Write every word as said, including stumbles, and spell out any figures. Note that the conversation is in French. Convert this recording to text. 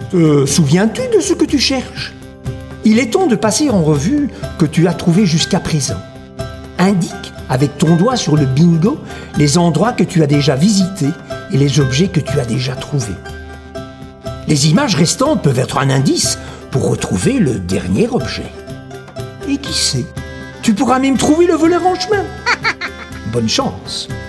Te souviens-tu de ce que tu cherches? Il est temps de passer en revue que tu as trouvé jusqu'à présent. Indique avec ton doigt sur le bingo les endroits que tu as déjà visités et les objets que tu as déjà trouvés. Les images restantes peuvent être un indice pour retrouver le dernier objet. Et qui sait, tu pourras même trouver le voleur en chemin. Bonne chance.